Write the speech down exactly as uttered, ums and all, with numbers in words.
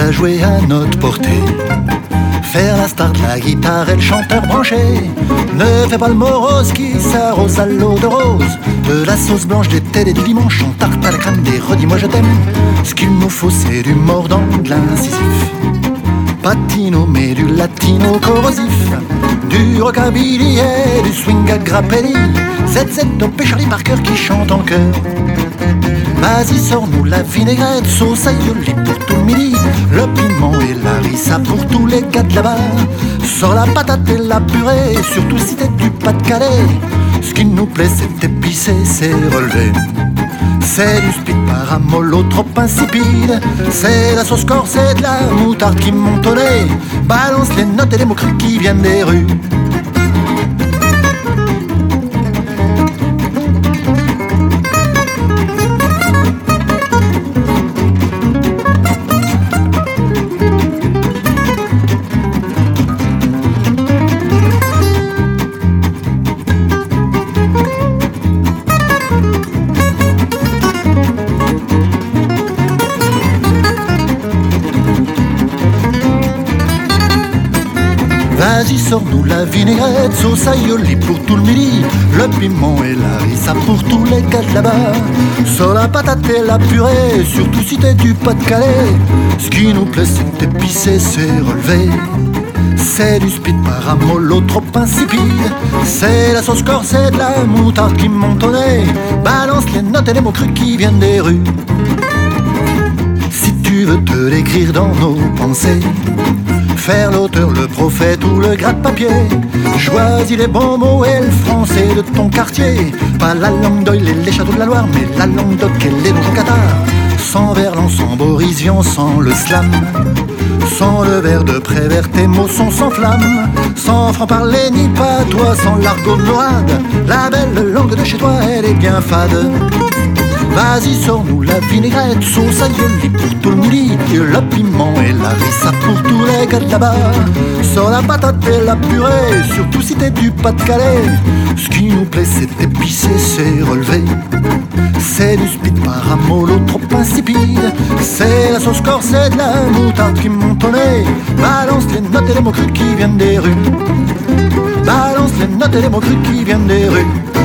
à jouer à notre portée. Faire la star de la guitare et le chanteur branché. Ne fais pas le morose qui s'arrose à l'eau de rose. De la sauce blanche d'été et du dimanche en tarte à la crème des redis-moi je t'aime. Ce qu'il nous faut c'est du mordant, de l'incisif. Patino mais du latino corrosif. Du rockabilly et du swing à grappelli. Z Z Top et Charlie Parker qui chante en chœur. Vas-y sors-nous la vinaigrette, sauce aioli pour tout le midi. Le piment et la rissa pour tous les gars de là-bas. Sors la patate et la purée, surtout si t'es du Pas-de-Calais. Ce qui nous plaît c'est épicé, c'est relevé. C'est du speed paramolo trop insipide. C'est la sauce corse et de la moutarde qui monte au nez. Balance les notes et les mots crus qui viennent des rues. Vas-y sors-nous la vinaigrette, sauce aioli pour tout le midi. Le piment et la rissa pour tous les gars de là-bas. Sors la patate et la purée, surtout si t'es du Pas-de-Calais. Ce qui nous plaît c'est épicé, c'est relevé. C'est du speed paramolo trop insipide. C'est la sauce corse et de la moutarde qui monte au nez. Balance les notes et les mots crus qui viennent des rues. Si tu veux te l'écrire dans nos pensées, faire l'auteur, le prophète ou le gratte-papier. Choisis les bons mots et le français de ton quartier. Pas la langue d'Oil et les châteaux de la Loire, mais la langue d'Oc et les donjons Qatar. Sans Verlan, sans Boris Vian, sans le slam. Sans le verre de Prévert, tes mots sont sans flamme. Sans franc-parler ni patois, sans l'argot de Morade. La belle langue de chez toi, elle est bien fade. Vas-y sors-nous la vinaigrette, sauce aioli pour tout le midi. Le piment et la rissa pour tous les gars de là-bas. Sors la patate et la purée, surtout si t'es du Pas-de-Calais. Ce qui nous plaît c'est épicé, c'est relevé. C'est du speed paramolo trop insipide. C'est la sauce corse et de la moutarde qui monte au nez. Balance les notes et les mots crus qui viennent des rues. Balance les notes et les mots crus qui viennent des rues.